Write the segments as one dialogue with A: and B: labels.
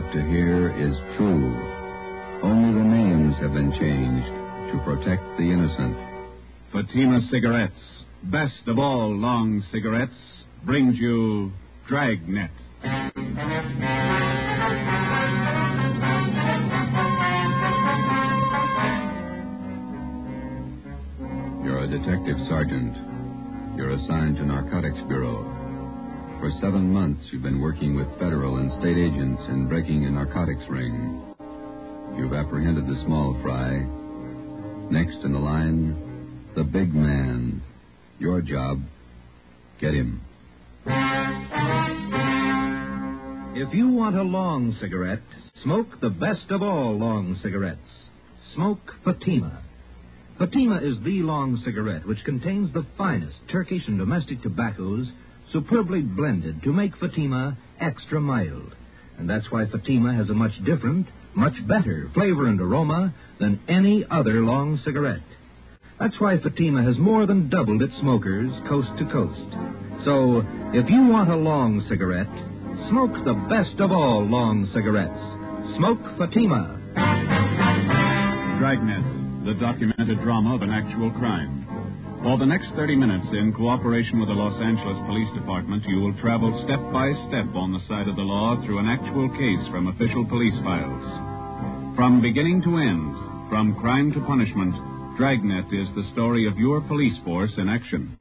A: about to hear is true. Only the names have been changed to protect the innocent.
B: Fatima Cigarettes, best of all long cigarettes, brings you Dragnet.
A: You're a detective sergeant. You're assigned to Narcotics Bureau. For 7 months, you've been working with federal and state agents in breaking a narcotics ring. You've apprehended the small fry. Next in the line, the big man. Your job, get him.
C: If you want a long cigarette, smoke the best of all long cigarettes. Smoke Fatima. Fatima is the long cigarette which contains the finest Turkish and domestic tobaccos superbly blended to make Fatima extra mild. And that's why Fatima has a much different, much better flavor and aroma than any other long cigarette. That's why Fatima has more than doubled its smokers coast to coast. So, if you want a long cigarette, smoke the best of all long cigarettes. Smoke Fatima.
B: Dragnet, the documented drama of an actual crime. For the next 30 minutes, in cooperation with the Los Angeles Police Department, you will travel step by step on the side of the law through an actual case from official police files. From beginning to end, from crime to punishment, Dragnet is the story of your police force in action.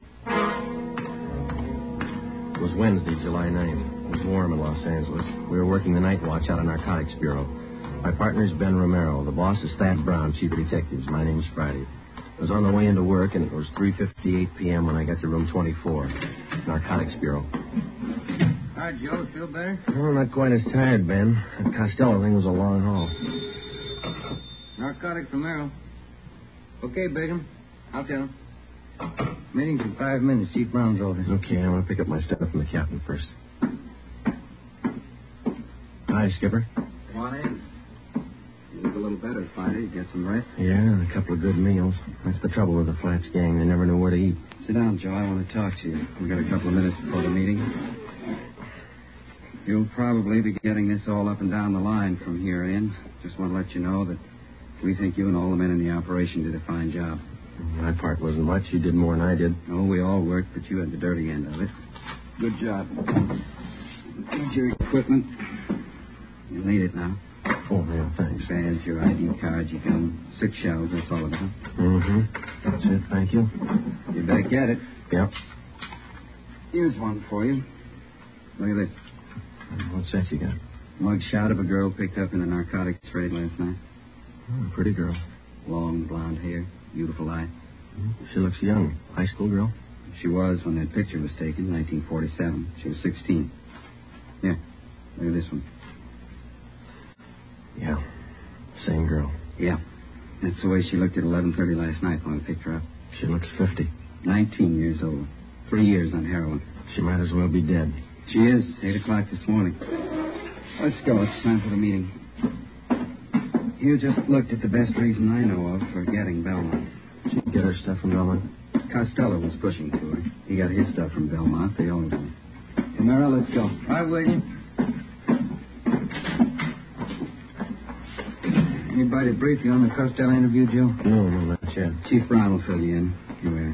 D: It was Wednesday, July 9th. It was warm in Los Angeles. We were working the night watch out of Narcotics Bureau. My partner's Ben Romero. The boss is Thad Brown, chief of detectives. My name's Friday. I was on the way into work, and it was 3:58 p.m. when I got to room 24, Narcotics Bureau.
E: Hi, Joe. Feel better?
D: Oh, not quite as tired, Ben. That Costello thing was a long haul.
E: Narcotics Romero. Okay, Bigham. I'll tell him. Meeting's in 5 minutes. Chief Brown's over.
D: Okay, I want to pick up my stuff from the captain first. Hi, Skipper.
E: Come on in. You look a little better, Friday. Get some rest?
D: Yeah, and a couple of good meals. That's the trouble with the Flats gang. They never know where to eat.
E: Sit down, Joe. I want to talk to you. We've got a couple of minutes before the meeting. You'll probably be getting this all up and down the line from here in. Just want to let you know that we think you and all the men in the operation did a fine job.
D: My part wasn't much. You did more than I did.
E: Oh, we all worked, but you had the dirty end of it. Good job. Here's your equipment. You'll need it now.
D: Oh, yeah, thanks.
E: Badge, your ID card, your gun. 6 shells, that's all of it.
D: Mm-hmm. That's it, thank you.
E: You better get it.
D: Yep.
E: Here's one for you. Look at this.
D: What's that you got?
E: Mug shot of a girl picked up in the narcotics raid last night.
D: Oh, a pretty girl.
E: Long blonde hair, beautiful eye.
D: She looks young. High school girl?
E: She was when that picture was taken, 1947. She was 16. Here, look at this one.
D: Yeah, same girl.
E: Yeah. That's the way she looked at 11:30 last night when I picked her up.
D: She looks 50.
E: 19 years old. 3 years on heroin.
D: She might as well be dead.
E: She is. 8 o'clock this morning. Let's go. It's time for the meeting. You just looked at the best reason I know of for getting Belmont.
D: She get her stuff from Belmont?
E: Costello was pushing to her. He got his stuff from Belmont. They all do. Camara, let's go. Right with you. Anybody brief you on the Costello interview, Joe?
D: No, not yet.
E: Chief Brown will fill you in. Here we are.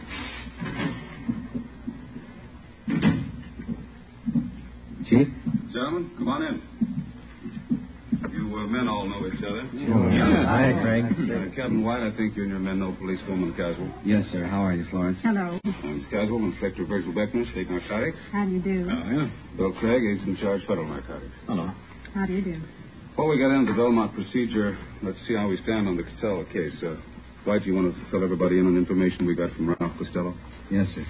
E: Chief?
B: Gentlemen, come on in. You men all know each other.
D: Hi, Craig.
B: Captain White, I think you and your men know Policewoman Caswell.
E: Yes, sir. How are you, Florence?
F: Hello.
B: Miss Caswell, Inspector Virgil Beckner, State Narcotics.
F: How do you do?
B: Yeah. Bill Craig, Ace in Charge, Federal Narcotics.
D: Hello.
F: How do you do?
B: Before we get into the Belmont procedure, let's see how we stand on the Costello case. White, you want to fill everybody in on information we got from Ralph Costello?
E: Yes, sir.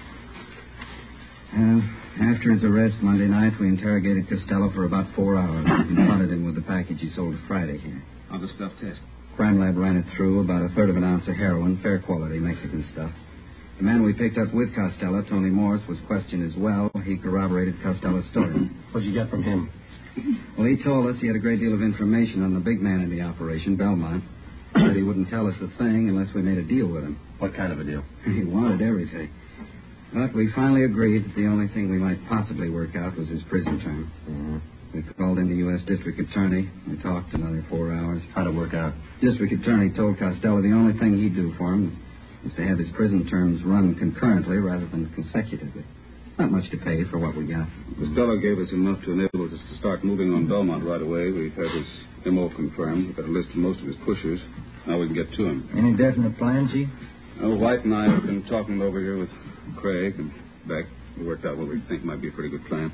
E: After his arrest Monday night, we interrogated Costello for about 4 hours. Confronted him with the package he sold Friday here.
B: How'd the stuff test?
E: Crime lab ran it through, about 1/3 of an ounce of heroin, fair quality Mexican stuff. The man we picked up with Costello, Tony Morris, was questioned as well. He corroborated Costello's story.
D: What'd you get from him?
E: Well, he told us he had a great deal of information on the big man in the operation, Belmont. Said he wouldn't tell us a thing unless we made a deal with him.
D: What kind of a deal?
E: He wanted everything. But we finally agreed that the only thing we might possibly work out was his prison term.
D: Mm-hmm.
E: We called in the U.S. District Attorney. We talked another 4 hours.
D: How'd it work out?
E: District Attorney told Costello the only thing he'd do for him was to have his prison terms run concurrently rather than consecutively. Not much to pay for what we got.
F: Costello gave us enough to enable us to start moving on Belmont right away. We've had his MO confirmed. We've got a list of most of his pushers. Now we can get to him.
G: Any definite plan, Chief?
F: White and I have been talking over here with Craig and Beck. We worked out what we think might be a pretty good plan.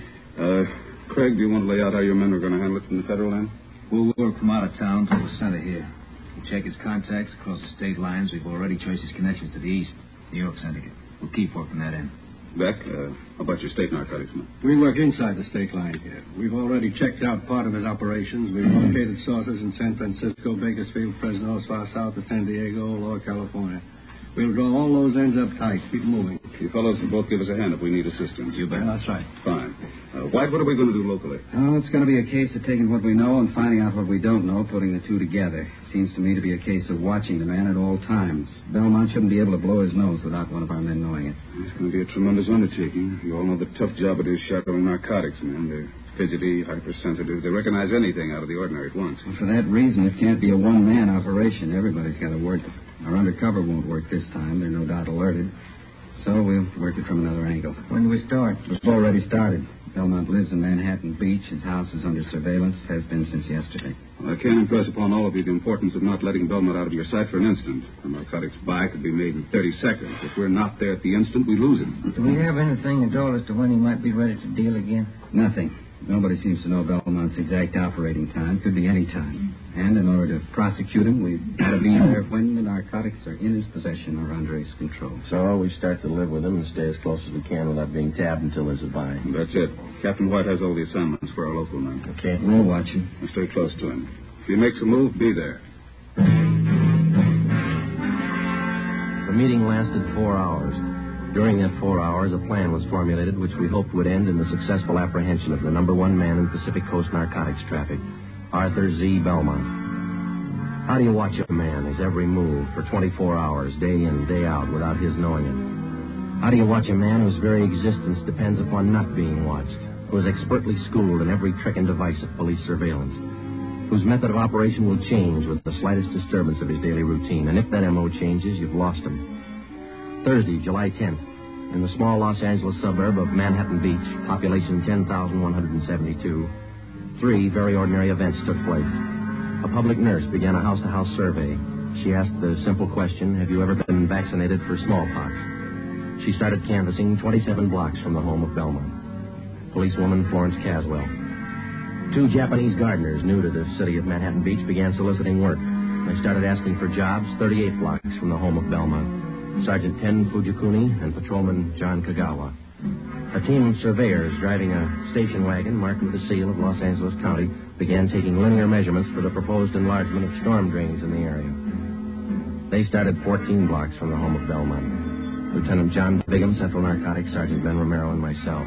F: Craig, do you want to lay out how your men are going to handle it from the federal end?
C: We'll work from out of town to the center here. We'll check his contacts across the state lines. We've already traced his connections to the east, New York Syndicate. We'll keep working that in.
F: Beck, how about your state narcotics man?
H: We work inside the state line here. We've already checked out part of his operations. We've located sources in San Francisco, Bakersfield, Fresno, as far south as San Diego, Lower California. We'll draw all those ends up tight. Keep moving.
F: You fellows can both give us a hand if we need assistance.
C: You bet.
H: That's right.
F: Fine. White, what are we going to do locally?
E: Oh, it's going to be a case of taking what we know and finding out what we don't know, putting the two together. Seems to me to be a case of watching the man at all times. Belmont shouldn't be able to blow his nose without one of our men knowing it.
F: It's going to be a tremendous undertaking. You all know the tough job it is shadowing narcotics men. They're fidgety, hypersensitive. They recognize anything out of the ordinary at once.
E: Well, for that reason, it can't be a one-man operation. Everybody's got to work it. Our undercover won't work this time. They're no doubt alerted. So we'll work it from another angle.
G: When do we start?
E: We've already started. Belmont lives in Manhattan Beach. His house is under surveillance. Has been since yesterday.
F: Well, I can't impress upon all of you the importance of not letting Belmont out of your sight for an instant. The narcotics buy could be made in 30 seconds. If we're not there at the instant, we lose him.
G: Do we have anything at all as to when he might be ready to deal again?
E: Nothing. Nobody seems to know Belmont's exact operating time. Could be any time. And in order to prosecute him, we've got to be there when the narcotics are in his possession or under his control.
D: So we start to live with him and stay as close as we can without being tabbed until there's a buy.
F: That's it. Captain White has all the assignments for our local men.
D: Okay.
E: We'll watch him.
F: And stay close to him. If he makes a move, be there.
D: The meeting lasted 4 hours. During that 4 hours, a plan was formulated which we hoped would end in the successful apprehension of the number one man in Pacific Coast narcotics traffic, Arthur Z. Belmont. How do you watch a man, his every move, for 24 hours, day in, day out, without his knowing it? How do you watch a man whose very existence depends upon not being watched, who is expertly schooled in every trick and device of police surveillance, whose method of operation will change with the slightest disturbance of his daily routine, and if that M.O. changes, you've lost him. Thursday, July 10th, in the small Los Angeles suburb of Manhattan Beach, population 10,172, 3 very ordinary events took place. A public nurse began a house-to-house survey. She asked the simple question, have you ever been vaccinated for smallpox? She started canvassing 27 blocks from the home of Belmont. Policewoman Florence Caswell. 2 Japanese gardeners new to the city of Manhattan Beach began soliciting work. They started asking for jobs 38 blocks from the home of Belmont. Sergeant Ken Fujikuni and Patrolman John Kagawa. A team of surveyors driving a station wagon marked with the seal of Los Angeles County began taking linear measurements for the proposed enlargement of storm drains in the area. They started 14 blocks from the home of Belmont. Lieutenant John Bigham, Central Narcotics, Sergeant Ben Romero, and myself.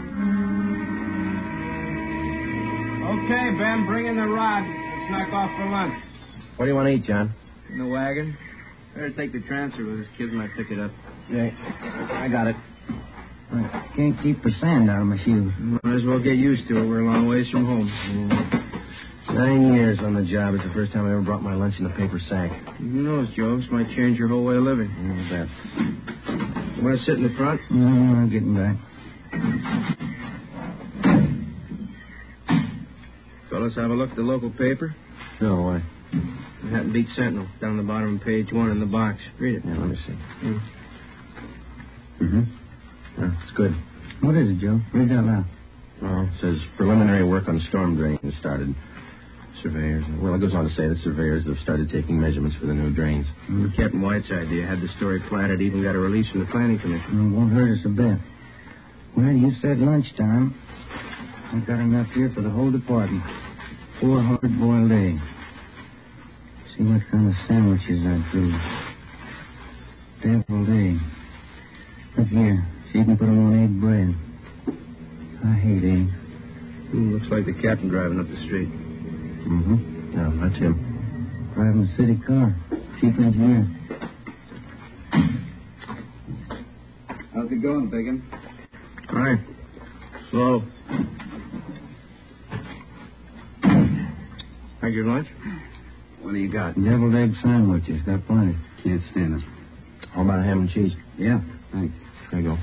I: Okay, Ben, bring in the rod. Let's knock off for lunch.
D: What do you want to eat, John?
I: In the wagon. Better take the transfer with us. Kids might pick it up.
D: Yeah, I got it.
G: I can't keep the sand out of my shoes.
I: Might as well get used to it. We're a long ways from home.
D: 9 years on the job. It's the first time I ever brought my lunch in a paper sack.
I: Who knows, Joe? This might change your whole way of living.
D: That.
I: You want to sit in the front?
G: No, I'm getting back.
I: Fellas, have a look at the local paper.
D: No, why?
I: Manhattan Beach Sentinel, down the bottom of page 1 in the box. Read it.
D: Yeah, let me see.
G: Mm-hmm.
D: Yeah, it's good.
G: What is it, Joe? Read that loud.
D: Well, it says preliminary work on storm drains started. Surveyors. Well, it goes on to say that surveyors have started taking measurements for the new drains.
I: Captain White's idea had the story platted, even got a release from the Planning Commission.
G: It won't hurt us a bit. Well, you said lunchtime. I've got enough here for the whole department. 4 hard-boiled eggs. See what kind of sandwiches I'd do. Deviled egg. Look here. She can put them on egg bread. I hate eggs.
I: Looks like the captain driving up the street.
D: Mm-hmm. Yeah, that's him.
G: Driving a city car. Chief engineer.
E: How's it going, Bigham?
I: All right. Slow. Had your lunch?
E: What do you got?
G: Deviled egg sandwiches. Got plenty.
E: Can't stand it.
D: How about ham and cheese?
E: Yeah, thanks.
D: There you go.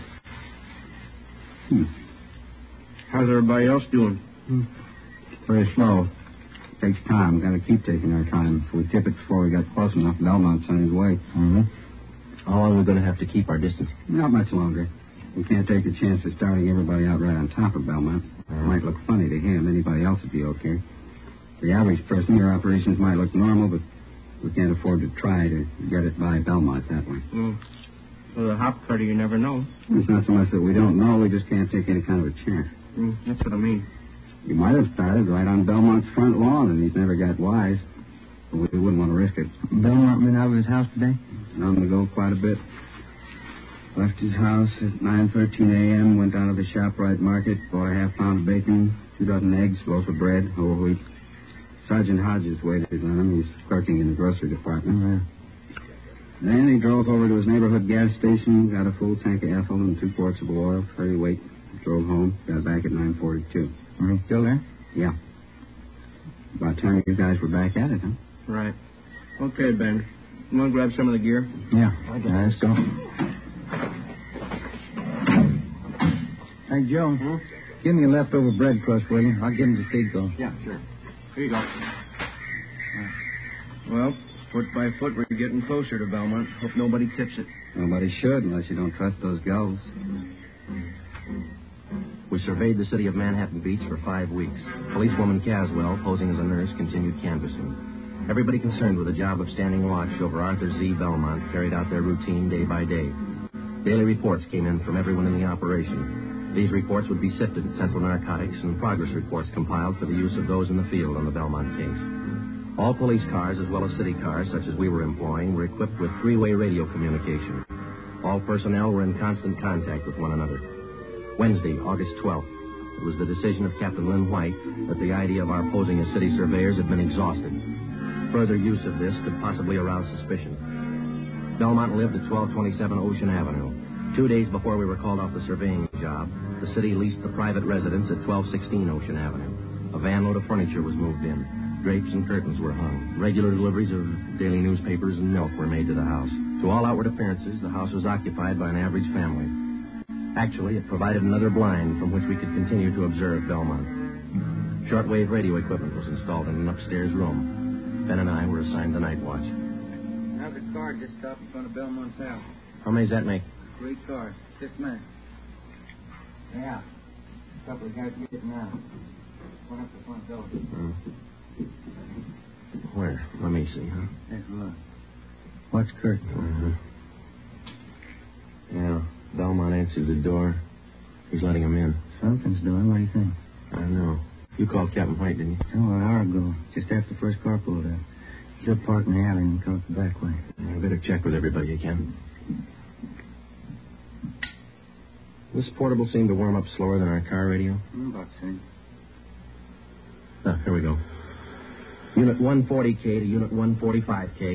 I: How's everybody else doing?
E: Very slow. Takes time. We've got to keep taking our time. If we tip it before we got close enough, Belmont's on his way.
D: Mm-hmm. How long are we going to have to keep our distance?
E: Not much longer. We can't take the chance of starting everybody out right on top of Belmont. It might look funny to him. Anybody else would be okay. The average person, your operations might look normal, but we can't afford to try to get it by Belmont that way.
I: Well, the hop cutter, you never know.
E: It's not so much that we don't know. We just can't take any kind of a chance.
I: That's what I mean.
E: He might have started right on Belmont's front lawn, and he's never got wise. But we wouldn't want to risk it.
G: Belmont been out of his house today?
E: On the go quite a bit. Left his house at 9:13 a.m., went down to the ShopRite market, bought a half-pound of bacon, 2 dozen eggs, loaf of bread, whole wheat. Sergeant Hodges waited on him. He's clerking in the grocery department. Then he drove over to his neighborhood gas station, got a full tank of ethyl and 2 quarts of oil, 30 weight, drove home, got back at 9:42.
G: Are you still there?
E: Yeah. About time you guys were back at it, huh?
I: Right. Okay, Ben. You want to grab some of the gear?
G: Yeah. Let's go. Hey, Joe. Give me a leftover bread crust, will you? I'll give him to Seagull.
E: Yeah, sure.
I: Here you go. Well, foot by foot, we're getting closer to Belmont. Hope nobody tips it.
E: Nobody should, unless you don't trust those gulls.
D: We surveyed the city of Manhattan Beach for 5 weeks. Policewoman Caswell, posing as a nurse, continued canvassing. Everybody concerned with the job of standing watch over Arthur Z. Belmont carried out their routine day by day. Daily reports came in from everyone in the operation. These reports would be sifted at Central Narcotics and progress reports compiled for the use of those in the field on the Belmont case. All police cars, as well as city cars, such as we were employing, were equipped with 3-way radio communication. All personnel were in constant contact with one another. Wednesday, August 12th, it was the decision of Captain Lynn White that the idea of our posing as city surveyors had been exhausted. Further use of this could possibly arouse suspicion. Belmont lived at 1227 Ocean Avenue. 2 days before we were called off the surveying job, the city leased the private residence at 1216 Ocean Avenue. A van load of furniture was moved in. Drapes and curtains were hung. Regular deliveries of daily newspapers and milk were made to the house. To all outward appearances, the house was occupied by an average family. Actually, it provided another blind from which we could continue to observe Belmont. Shortwave radio equipment was installed in an upstairs room. Ben and I were assigned the night watch.
G: How's a car just stopped in front of Belmont's house?
D: How many does that make?
G: 3 cars. 6 men. Yeah. A couple of guys getting out. Went up the front door.
D: Where? Let me see, huh?
G: Take a look. What's curtain?
D: Yeah, Belmont answered the door. He's letting him in.
G: Something's doing. What do you think?
D: I don't know. You called Captain White, didn't you?
G: Oh, an hour ago. Just after the first car pulled up. He'll park in the alley and come up the back way.
D: I better check with everybody you can. This portable seemed to warm up slower than our car radio.
G: About the same.
D: Ah, here we go. Unit 140K to Unit 145K.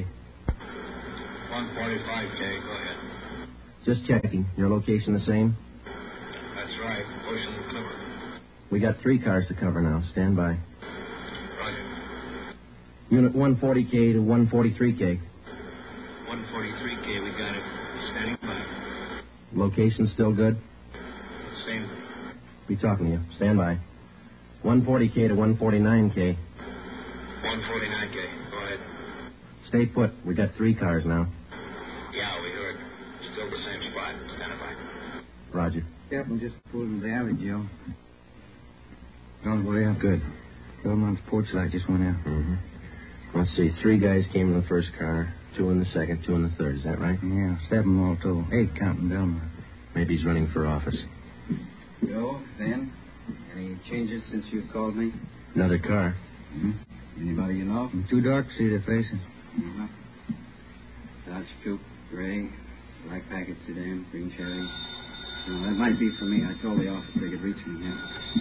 J: 145K, go ahead.
D: Just checking. Your location the same?
J: That's right. Ocean covered.
D: We got 3 cars to cover now. Stand by.
J: Roger.
D: Unit 140K to 143K.
J: 143K, we got it. Standing by.
D: Location still good?
J: Same.
D: Be talking to you. Stand by. 140K to 149K.
J: 149K, go ahead.
D: Stay put. We got 3 cars now.
J: Yeah, we heard. Still the same spot. Standing by.
D: Roger.
G: Captain just pulled into the alley, Joe. Don't worry, I'm good. Belmont's porch light just went out.
D: Mm-hmm. Let's see. 3 guys came in the first car, 2 in the second, 2 in the third. Is that right?
G: Yeah, 7 all told. 8 counting Belmont.
D: Maybe he's running for office.
E: Joe, Ben, any changes since you called me?
D: Another car.
E: Mm-hmm. Anybody you know?
G: Too dark to see their faces.
E: Mm-hmm. Dodge Coupe, gray, black packet sedan, green cherry. No, that might be for me. I told the office they could reach me, yeah.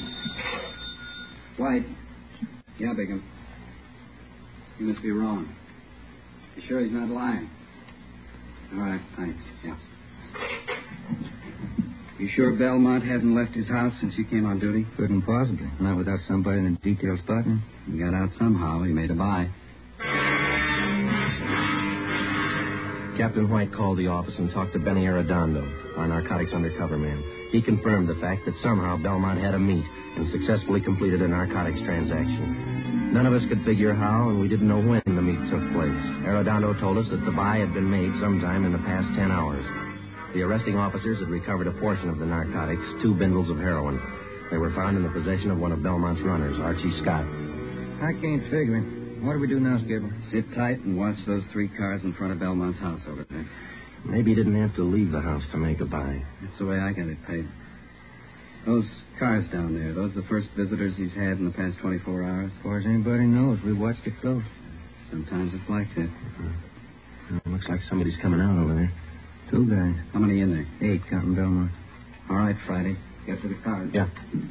E: White. Yeah, Bigham. You must be wrong. You sure he's not lying? All right, thanks. Yeah. You sure Belmont hadn't left his house since you came on duty?
G: Couldn't possibly. Not without somebody in the detail spotting.
E: He got out somehow. He made a buy.
D: Captain White called the office and talked to Benny Arredondo, our narcotics undercover man. He confirmed the fact that somehow Belmont had a meet and successfully completed a narcotics transaction. None of us could figure how, and we didn't know when the meet took place. Arredondo told us that the buy had been made sometime in the past 10 hours. The arresting officers had recovered a portion of the narcotics, 2 bundles of heroin. They were found in the possession of one of Belmont's runners, Archie Scott.
G: I can't figure it. What do we do now, Skipper?
E: Sit tight and watch those 3 cars in front of Belmont's house over there.
D: Maybe he didn't have to leave the house to make a buy.
E: That's the way I got it paid. Those cars down there, those are the first visitors he's had in the past 24 hours?
G: As far as anybody knows, we watched it close.
E: Sometimes it's like that.
D: Looks like somebody's coming out over there.
G: 2 guys.
E: How many in there?
G: 8, counting Belmont.
E: All right, Friday. Get to the cars.
D: Yeah.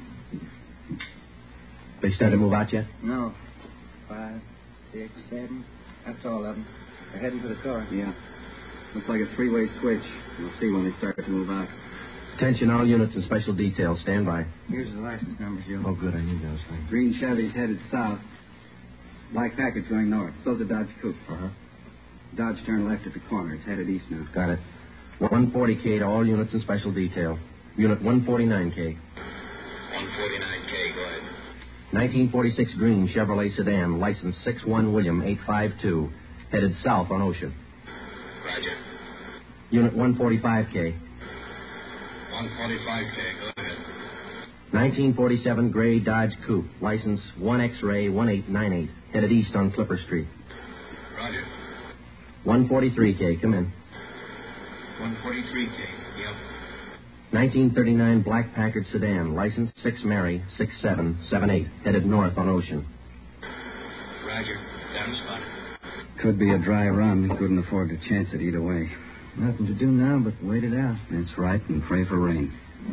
D: They started to move out yet?
G: No. 5, 6, 7. That's all of them. They're heading for the car.
E: Yeah. Looks like a 3-way switch. We'll see when they start to move out.
D: Attention, all units and special details. Stand by.
G: Here's the license numbers, Joe.
D: Oh, good. I need those things.
E: Green Chevy's headed south. Black Packard's going north. So's a Dodge Coupe.
D: Uh-huh.
E: Dodge turned left at the corner. It's headed east now.
D: Got it. 140K to all units and special detail. Unit 149K.
J: 149K, go ahead.
D: 1946 green Chevrolet sedan, license 61 William 852, headed south on Ocean.
J: Roger.
D: Unit 145K.
J: 145K, go ahead.
D: 1947 gray Dodge Coupe, license 1X-Ray 1898, headed east on Clipper Street.
J: Roger.
D: 143K, come in.
J: 143K, yep.
D: 1939 black Packard sedan, license 6 Mary 6778, headed north on Ocean.
J: Roger. Down spot.
E: Could be a dry run. We couldn't afford to chance it either way.
G: Nothing to do now but wait it out.
E: That's right, and pray for rain.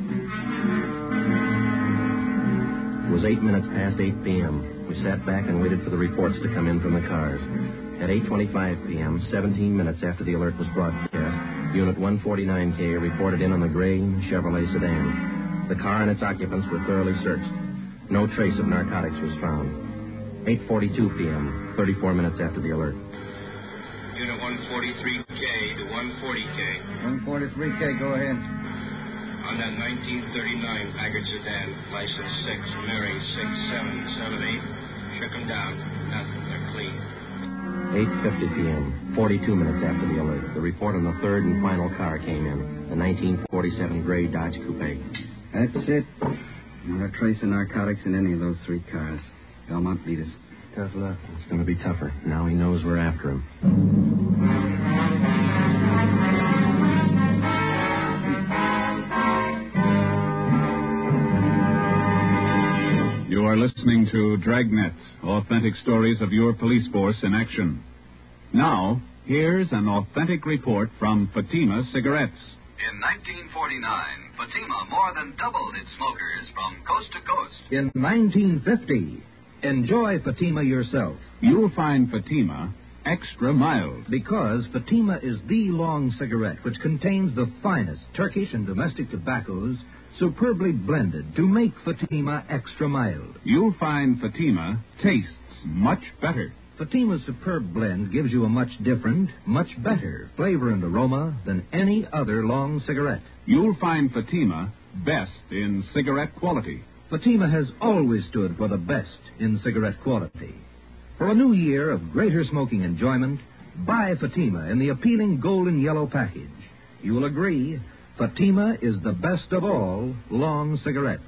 D: It was 8 minutes past 8 p.m. We sat back and waited for the reports to come in from the cars. At 8:25 p.m., 17 minutes after the alert was broadcast, Unit 149K reported in on the gray Chevrolet sedan. The car and its occupants were thoroughly searched. No trace of narcotics was found. 8:42 p.m., 34 minutes after the alert.
J: Unit 143K to 140K.
G: 143K, go ahead.
J: On that 1939 Packard sedan, license 6 Mary 6778. Shook them down. Nothing. They're clean.
D: 8:50 p.m., 42 minutes after the alert, the report on the third and final car came in, the 1947 gray Dodge Coupe.
E: That's it. Not a trace of narcotics in any of those 3 cars. Belmont beat us.
D: Tough luck. It's going to be tougher. Now he knows we're after him.
B: You are listening to Dragnet, authentic stories of your police force in action. Now, here's an authentic report from Fatima Cigarettes.
K: In 1949, Fatima more than doubled its smokers from coast to coast.
C: In 1950, enjoy Fatima yourself.
B: You'll find Fatima extra mild.
C: Because Fatima is the long cigarette which contains the finest Turkish and domestic tobaccos superbly blended to make Fatima extra mild.
B: You'll find Fatima tastes much better.
C: Fatima's superb blend gives you a much different, much better flavor and aroma than any other long cigarette.
B: You'll find Fatima best in cigarette quality.
C: Fatima has always stood for the best in cigarette quality. For a new year of greater smoking enjoyment, buy Fatima in the appealing golden yellow package. You will agree, Fatima is the best of all long cigarettes.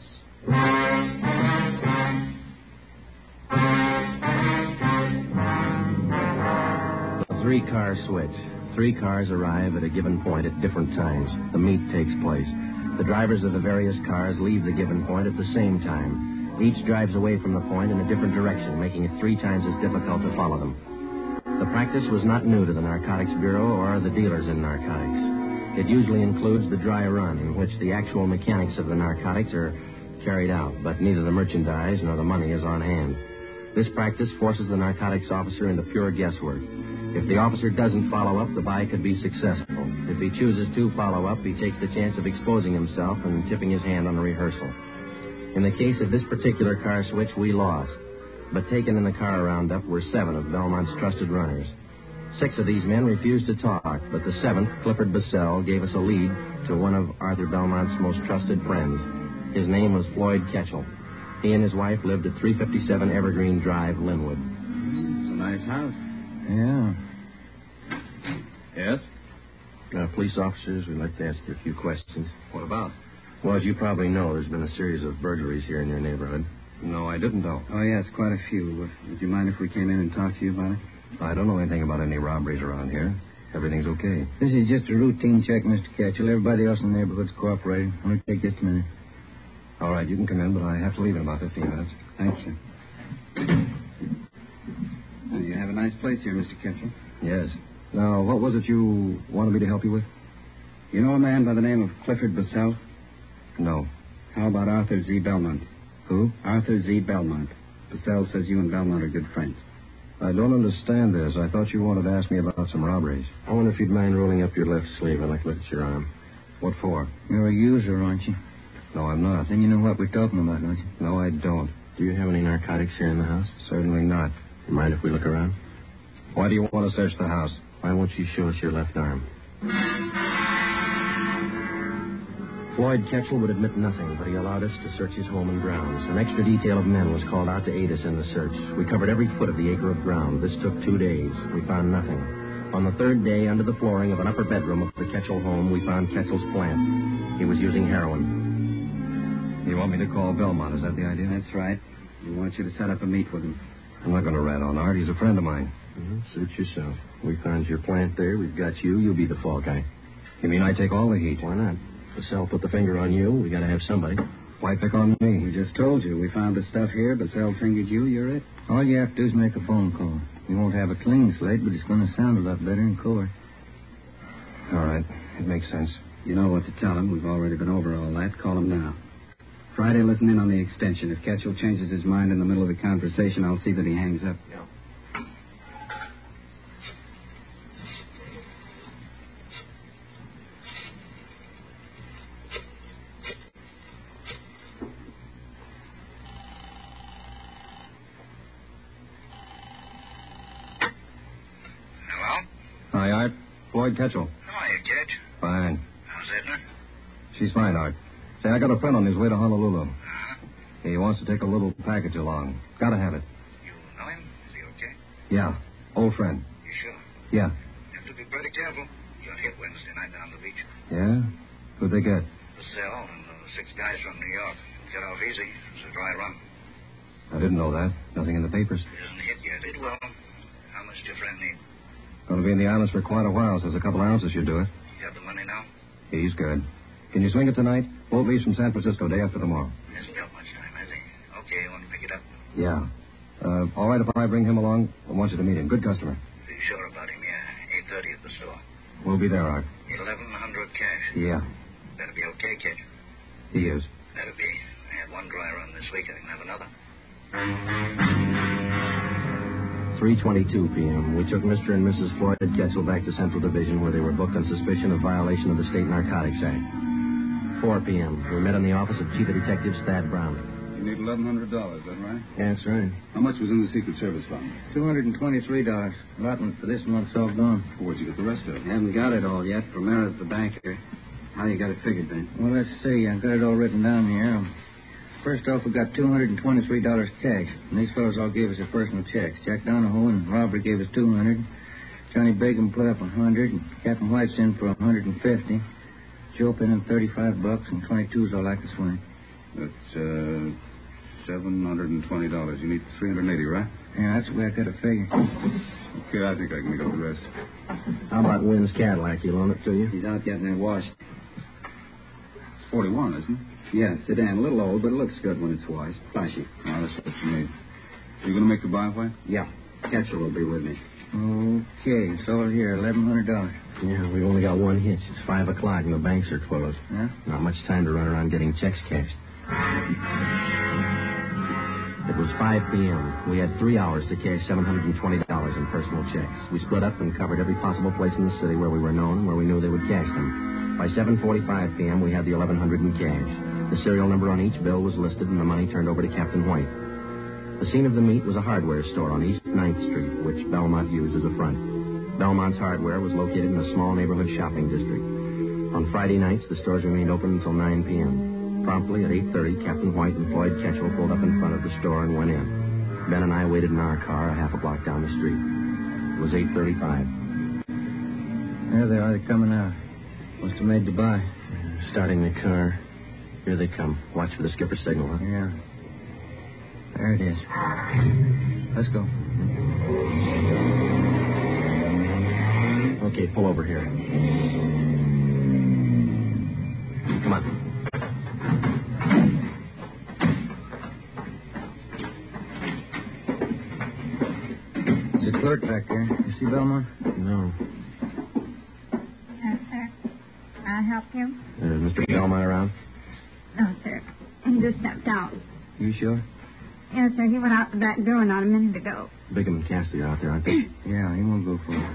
D: A 3-car switch. 3 cars arrive at a given point at different times. The meet takes place. The drivers of the various cars leave the given point at the same time. Each drives away from the point in a different direction, making it 3 times as difficult to follow them. The practice was not new to the Narcotics Bureau or the dealers in narcotics. It usually includes the dry run, in which the actual mechanics of the narcotics are carried out, but neither the merchandise nor the money is on hand. This practice forces the narcotics officer into pure guesswork. If the officer doesn't follow up, the buy could be successful. If he chooses to follow up, he takes the chance of exposing himself and tipping his hand on a rehearsal. In the case of this particular car switch, we lost. But taken in the car roundup were 7 of Belmont's trusted runners. 6 of these men refused to talk, but the 7th, Clifford Bassell, gave us a lead to one of Arthur Belmont's most trusted friends. His name was Floyd Ketchel. He and his wife lived at 357 Evergreen Drive, Linwood.
E: It's a nice house.
G: Yeah.
E: Yes?
D: Police officers, we'd like to ask you a few questions.
E: What about?
D: Well, as you probably know, there's been a series of burglaries here in your neighborhood.
E: No, I didn't know. Oh, yes, quite a few. Would you mind if we came in and talked to you about it?
D: I don't know anything about any robberies around here. Everything's okay.
G: This is just a routine check, Mr. Ketchel. Everybody else in the neighborhood's cooperating. Only take just a minute.
D: All right, you can come in, but I have to leave in about 15 minutes.
E: Thanks, sir. Well, you have a nice place here, Mr. Ketchel.
D: Yes. Now, what was it you wanted me to help you with?
E: You know a man by the name of Clifford Bassell?
D: No.
E: How about Arthur Z. Belmont?
D: Who?
E: Arthur Z. Belmont. Bassell says you and Belmont are good friends.
D: I don't understand this. I thought you wanted to ask me about some robberies. I wonder if you'd mind rolling up your left sleeve. I'd like to look at your arm. What for?
G: You're a user, aren't you?
D: No, I'm not.
G: Then you know what we're talking about, don't you?
D: No, I don't. Do you have any narcotics here in the house? Certainly not. You mind if we look around? Why do you want to search the house? Why won't you show us your left arm? Floyd Ketchel would admit nothing, but he allowed us to search his home and grounds. An extra detail of men was called out to aid us in the search. We covered every foot of the acre of ground. This took 2 days. We found nothing. On the 3rd day, under the flooring of an upper bedroom of the Ketchel home, we found Ketchel's plant. He was using heroin. You want me to call Belmont? Is that the idea?
E: That's right. We want you to set up a meet with him.
D: I'm not going to rat on Art. He's a friend of mine. Suit yourself. We found your plant there. We've got you. You'll be the fall guy. You mean I take all the heat? Why not? Bassell put the finger on you. We got to have somebody. Why pick on me?
E: We just told you. We found the stuff here. Bassell fingered you. You're it.
G: All you have to do is make a phone call. You won't have a clean slate, but it's going to sound a lot better in court.
D: All right. It makes sense.
E: You know what to tell him. We've already been over all that. Call him now. Friday, listen in on the extension. If Ketchel changes his mind in the middle of the conversation, I'll see that he hangs up.
D: Yeah. Hi, Art. Floyd Ketchel.
J: Hiya, Ketch.
D: Fine.
J: How's Edna?
D: She's fine, Art. Say, I got a friend on his way to Honolulu.
J: Uh-huh.
D: He wants to take a little package along. Gotta have it.
J: You know him? Is he okay?
D: Yeah. Old friend.
J: You sure?
D: Yeah.
J: You have to be pretty careful. You got hit Wednesday night down the beach.
D: Yeah? Who'd they get?
J: Bassell and 6 guys from New York. Got off easy. It was a dry run.
D: I didn't know that. Nothing in the papers.
J: He isn't hit yet. It will. How much do your friend need?
D: Going to be in the islands for quite a while, so there's a couple ounces should do it.
J: You got the money now?
D: He's good. Can you swing it tonight? Boat leaves from San Francisco day after tomorrow.
J: He hasn't got much time, has he? Okay, you want to pick it up?
D: Yeah. All right if I bring him along? I want you to meet him. Good customer.
J: Be sure about him, yeah. 8:30 at the store.
D: We'll be there, Art.
J: 1,100 cash.
D: Yeah.
J: Better be okay, Ketch.
D: He is.
J: Better be. I had one dry run this week. I can have another.
D: 3:22 p.m. We took Mr. and Mrs. Floyd Ketchel back to Central Division, where they were booked on suspicion of violation of the State Narcotics Act. 4 p.m. We met in the office of Chief Detective Thad Brown.
F: You need $1,100, is that right?
G: Yeah, that's right.
F: How much was in the Secret Service fund?
G: $223. Allotment for this month's all gone.
F: Where'd you get the rest of it?
E: You haven't got it all yet. Romera's the banker. How you got it figured, Ben?
G: Well, let's see. I got it all written down here. First off, we got $223 cash. And these fellows all gave us their personal checks. Jack Donahoe and Robert gave us $200. Johnny Bacon put up $100. And Captain White's in for $150. Joe put in $35, and 22's all I could swing.
F: That's $720. You need $380, right?
G: Yeah, that's the way I got to figure.
F: Okay, I think I can make up the rest.
D: How about Wynn's Cadillac? You loan it to you?
E: He's out getting it washed.
F: It's 41, isn't it?
E: Yeah, sedan. A little old, but it looks good when it's washed. Flashy.
F: Oh, that's what you need. You going to make the buy, White?
E: Yeah. Ketchel will be with me.
G: Okay, it's all here, $1,100.
D: Yeah, we've only got one hitch. It's 5 o'clock and the banks are closed.
G: Yeah?
D: Not much time to run around getting checks cashed. It was 5 p.m. We had 3 hours to cash $720 in personal checks. We split up and covered every possible place in the city where we were known and where we knew they would cash them. By 7:45 p.m., we had the $1,100 in cash. The serial number on each bill was listed and the money turned over to Captain White. The scene of the meet was a hardware store on East 9th Street, which Belmont used as a front. Belmont's hardware was located in a small neighborhood shopping district. On Friday nights, the stores remained open until 9 p.m. Promptly at 8:30, Captain White and Floyd Ketchell pulled up in front of the store and went in. Ben and I waited in our car a half a block down the street. It was 8:35.
G: There they are. They're coming out. Must have made the buy.
D: Starting the car. Here they come. Watch for the skipper's signal, huh?
G: Yeah. There it is. Let's go.
D: Okay, pull over here. Come on.
G: There's a clerk back there. You see Belmont?
D: No.
L: Yes, sir. I'll help you.
D: Is Mr. Belmont around?
L: No, sir. He just stepped out.
G: You sure?
L: Yes, sir. He went out the back door not a minute ago.
D: Bigham and Cassidy are out there, aren't they?
G: Yeah, he won't go far.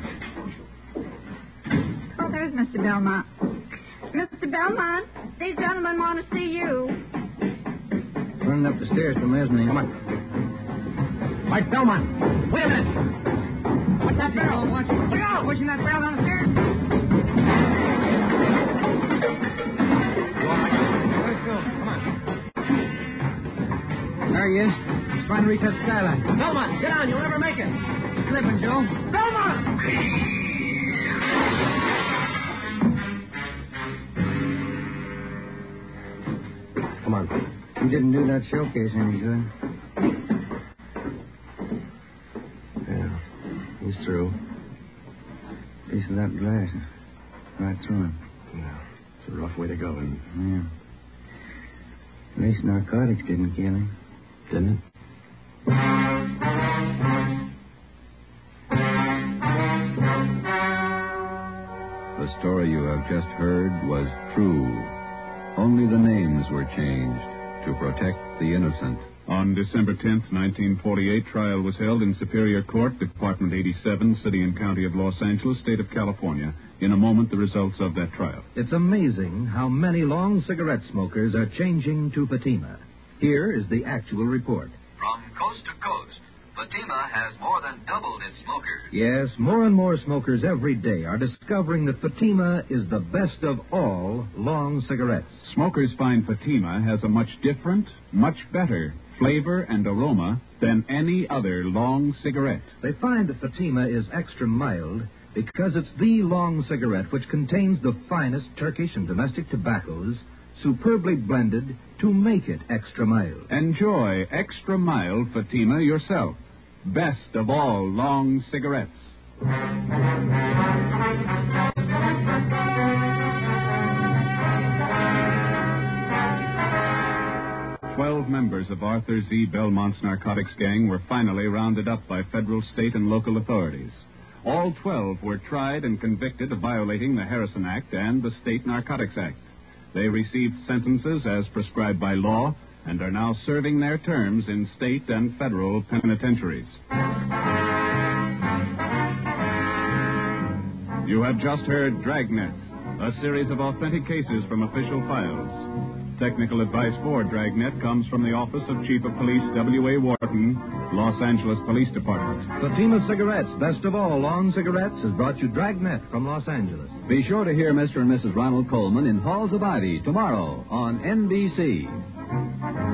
L: Oh, there's Mr. Belmont. Mr. Belmont, these gentlemen want to see you.
G: Running up the stairs from mezzanine.
D: Come on. Mike Belmont! Wait a minute! What's that barrel? Watch it. Look out! Pushing that barrel down the stairs.
G: Let's go. Come on. There he is. He's trying to reach that skyline.
D: Belmont, get on. You'll never make it.
G: Slipping, Joe.
D: Belmont! Come on.
G: He didn't do that showcase any good.
D: Yeah. He's through.
G: Piece of that glass. Right through him.
D: Yeah. It's a rough way to go.
G: Yeah. At least narcotics didn't kill him.
D: Didn't it?
A: The story you have just heard was true. Only the names were changed to protect the innocent.
B: On December 10th, 1948, trial was held in Superior Court, Department 87, City and County of Los Angeles, State of California. In a moment, the results of that trial.
C: It's amazing how many long cigarette smokers are changing to Fatima. Here is the actual report.
K: From coast to coast, Fatima has more than doubled its smokers.
C: Yes, more and more smokers every day are discovering that Fatima is the best of all long cigarettes.
B: Smokers find Fatima has a much different, much better flavor and aroma than any other long cigarette.
C: They find that Fatima is extra mild because it's the long cigarette which contains the finest Turkish and domestic tobaccos superbly blended to make it extra mild.
B: Enjoy extra mild Fatima yourself. Best of all long cigarettes. 12 members of Arthur Z. Belmont's narcotics gang were finally rounded up by federal, state, and local authorities. All 12 were tried and convicted of violating the Harrison Act and the State Narcotics Act. They received sentences as prescribed by law and are now serving their terms in state and federal penitentiaries. You have just heard Dragnet, a series of authentic cases from official files. Technical advice for Dragnet comes from the Office of Chief of Police W.A. Wharton, Los Angeles Police Department.
C: Fatima Cigarettes, best of all long cigarettes, has brought you Dragnet from Los Angeles.
A: Be sure to hear Mr. and Mrs. Ronald Coleman in Halls of Ivy tomorrow on NBC.